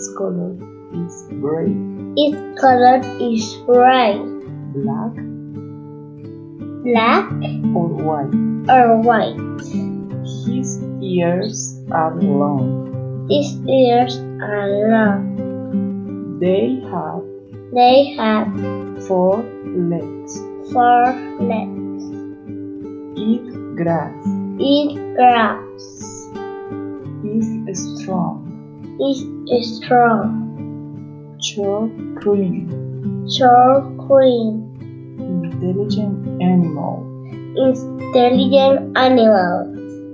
Its color is gray. Its color is gray, Black black, or white. or white. His ears are long. Its ears are long. They have They have 4 legs. 4 legs. Eat grass. Eat grass. Is strong. Is strong. Short cream. Short cream. Intelligent animal. Intelligent animal.